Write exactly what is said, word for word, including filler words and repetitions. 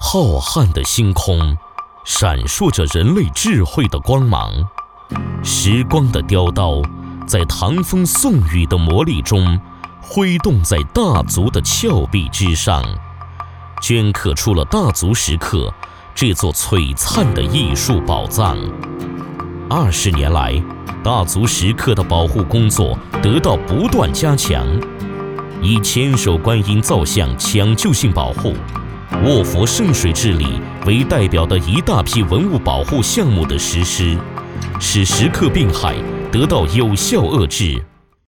浩瀚的星空闪烁着人类智慧的光芒，时光的雕刀在唐风宋雨的魔力中挥动在大足的峭壁之上，镌刻出了大足石刻这座璀璨的艺术宝藏。二十年来，大足石刻的保护工作得到不断加强，以千手观音造像抢救性保护、卧佛圣水治理为代表的一大批文物保护项目的实施，使石刻病害得到有效遏制。